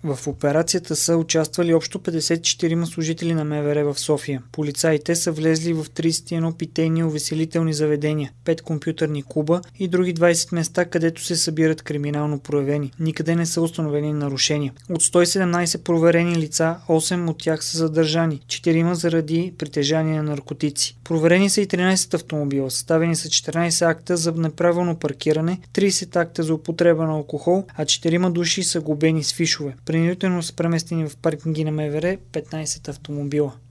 В операцията са участвали общо 54 служители на МВР в София. Полицаите са влезли в 31 питейни увеселителни заведения, 5 компютърни клуба и други 20 места, където се събират криминално проявени. Никъде не са установени нарушения. От 117 проверени лица, 8 от тях са задържани, 4 заради притежание на наркотици. Проверени са и 13 автомобила, съставени са 14 акта за неправилно паркиране, 30 акта за употреба на алкохол, а 4 души са глобени с фишове. Принудително са преместени в паркинги на МВР 15 автомобила.